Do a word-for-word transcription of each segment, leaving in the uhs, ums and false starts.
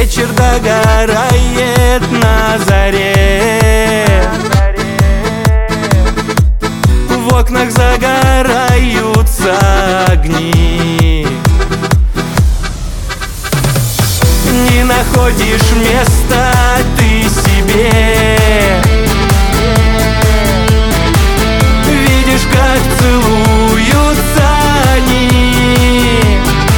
вечер догорает на заре. В окнах загораются огни. Не находишь места ты себе. Видишь, как целуются они.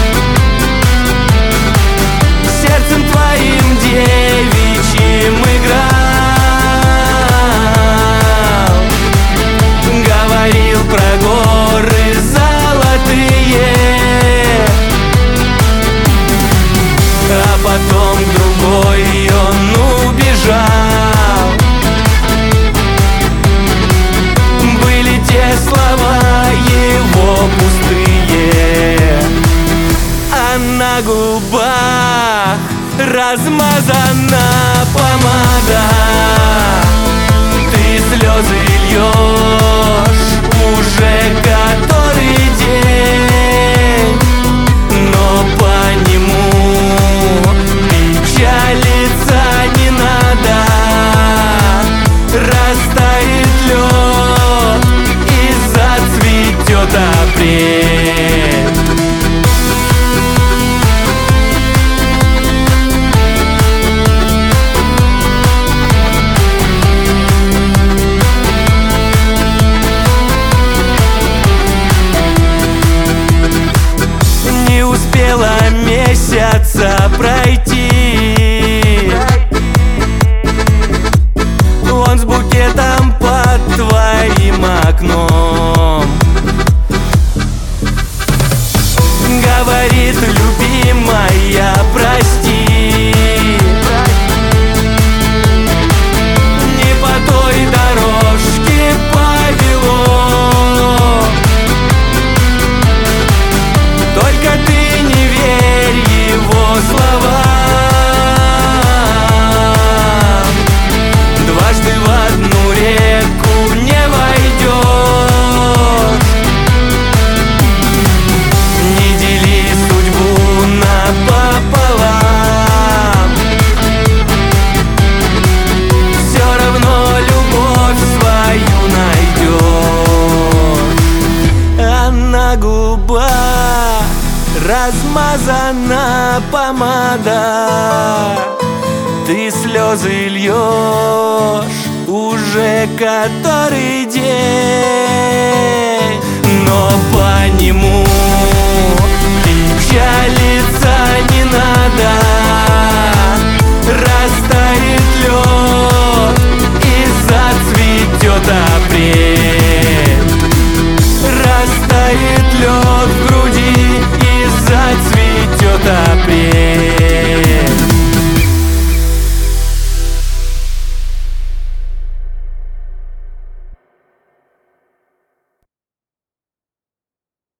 Сердцем твоим девичьим играл. Говорил про горы золотые, а потом другой он убежал. Были те слова его пустые, а на губах размазана помада. Ты слезы льешь уже который день, но по нему печалиться не надо. Растает лед и зацветет апрель. Не успела месяца пройти, он с букетом под твоим окном. Говорит, любимая, прости, не по той дорожке повело. Только ты не верь его словам. Дважды в одну реку не войдешь. Не дели судьбу напополам. Все равно любовь свою найдешь. А на губах размазана помада. Ты слезы льешь уже который день.